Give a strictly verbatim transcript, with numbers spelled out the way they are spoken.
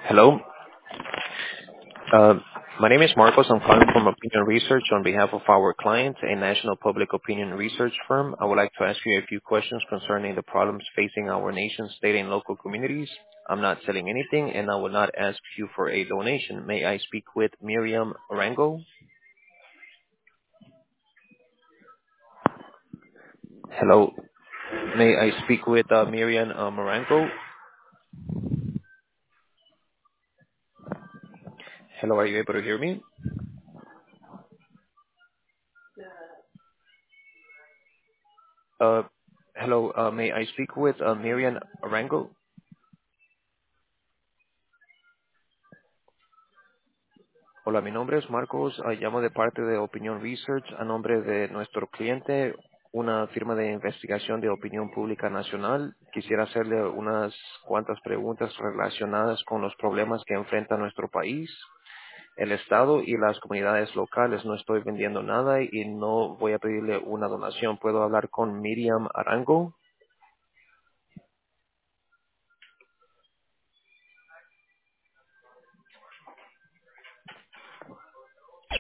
Hello. Uh, My name is Marcos. I'm calling from Opinion Research on behalf of our client, a national public opinion research firm. I would like to ask you a few questions concerning the problems facing our nation, state, and local communities. I'm not selling anything, and I will not ask you for a donation. May I speak with Miriam Arango? Hello. May I speak with uh, Miriam uh, Marango? Hello, are you able to hear me? Uh, Hello, uh, may I speak with uh, Miriam Arango? Hola, mi nombre es Marcos, ah, llamo de parte de Opinion Research a nombre de nuestro cliente, una firma de investigación de opinión pública nacional. Quisiera hacerle unas cuantas preguntas relacionadas con los problemas que enfrenta nuestro país, el Estado y las comunidades locales. No estoy vendiendo nada y no voy a pedirle una donación. ¿Puedo hablar con Miriam Arango?